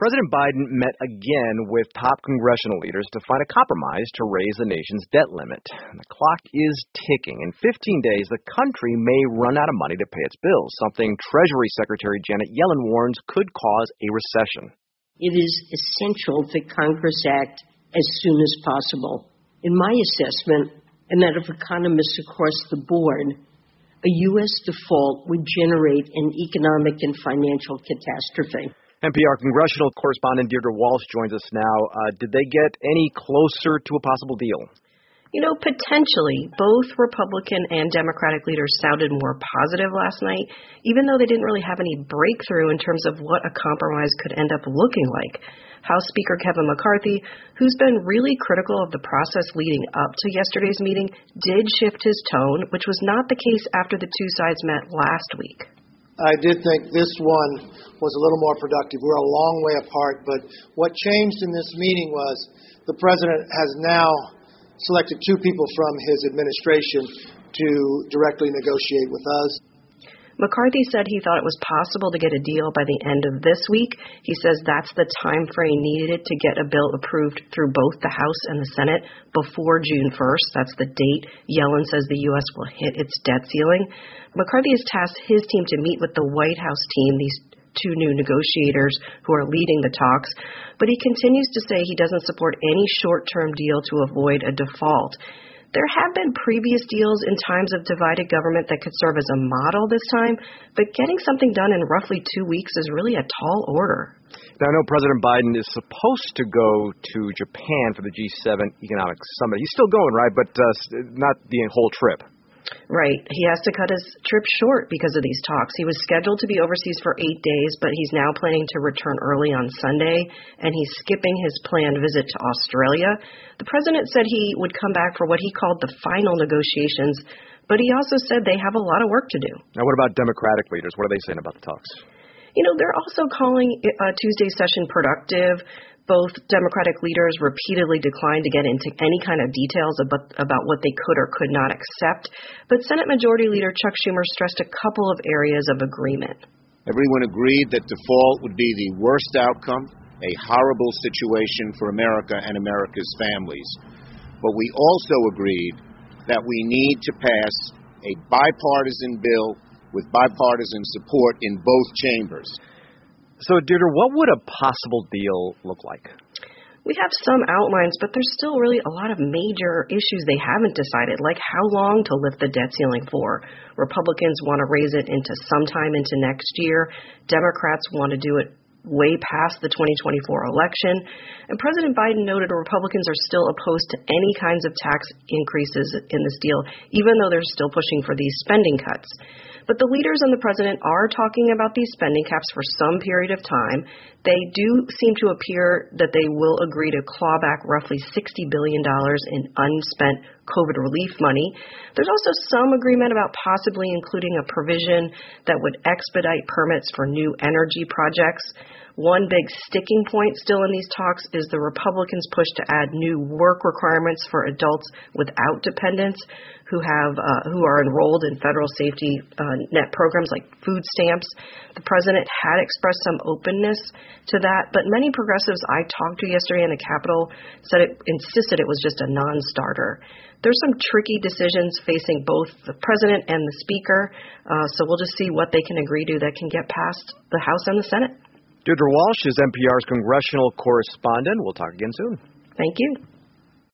President Biden met again with top congressional leaders to find a compromise to raise the nation's debt limit. The clock is ticking. In 15 days, the country may run out of money to pay its bills, something Treasury Secretary Janet Yellen warns could cause a recession. It is essential that Congress act as soon as possible. In my assessment, and that of economists across the board, a U.S. default would generate an economic and financial catastrophe. NPR congressional correspondent Deirdre Walsh joins us now. Did they get any closer to a possible deal? Potentially, both Republican and Democratic leaders sounded more positive last night, even though they didn't really have any breakthrough in terms of what a compromise could end up looking like. House Speaker Kevin McCarthy, who's been really critical of the process leading up to yesterday's meeting, did shift his tone, which was not the case after the two sides met last week. I did think this one was a little more productive. We're a long way apart, but what changed in this meeting was the president has now selected two people from his administration to directly negotiate with us. McCarthy said he thought it was possible to get a deal by the end of this week. He says that's the time frame needed to get a bill approved through both the House and the Senate before June 1st. That's the date Yellen says the U.S. will hit its debt ceiling. McCarthy has tasked his team to meet with the White House team, these two new negotiators who are leading the talks, but he continues to say he doesn't support any short-term deal to avoid a default. There have been previous deals in times of divided government that could serve as a model this time, but getting something done in roughly 2 weeks is really a tall order. Now, I know President Biden is supposed to go to Japan for the G7 economic summit. He's still going, right? But not the whole trip. Right. He has to cut his trip short because of these talks. He was scheduled to be overseas for 8 days, but he's now planning to return early on Sunday, and he's skipping his planned visit to Australia. The president said he would come back for what he called the final negotiations, but he also said they have a lot of work to do. Now, what about Democratic leaders? What are they saying about the talks? They're also calling Tuesday's session productive. Both Democratic leaders repeatedly declined to get into any kind of details about what they could or could not accept, but Senate Majority Leader Chuck Schumer stressed a couple of areas of agreement. Everyone agreed that default would be the worst outcome, a horrible situation for America and America's families. But we also agreed that we need to pass a bipartisan bill with bipartisan support in both chambers. So, Deirdre, what would a possible deal look like? We have some outlines, but there's still really a lot of major issues they haven't decided, like how long to lift the debt ceiling for. Republicans want to raise it into sometime into next year. Democrats want to do it way past the 2024 election. And President Biden noted Republicans are still opposed to any kinds of tax increases in this deal, even though they're still pushing for these spending cuts. But the leaders and the president are talking about these spending caps for some period of time. They do seem to appear that they will agree to claw back roughly $60 billion in unspent COVID relief money. There's also some agreement about possibly including a provision that would expedite permits for new energy projects. One big sticking point still in these talks is the Republicans' push to add new work requirements for adults without dependents who are enrolled in federal safety net programs like food stamps. The president had expressed some openness to that, but many progressives I talked to yesterday in the Capitol insisted it was just a non-starter. There's some tricky decisions facing both the president and the speaker, so we'll just see what they can agree to that can get past the House and the Senate. Deirdre Walsh is NPR's congressional correspondent. We'll talk again soon. Thank you.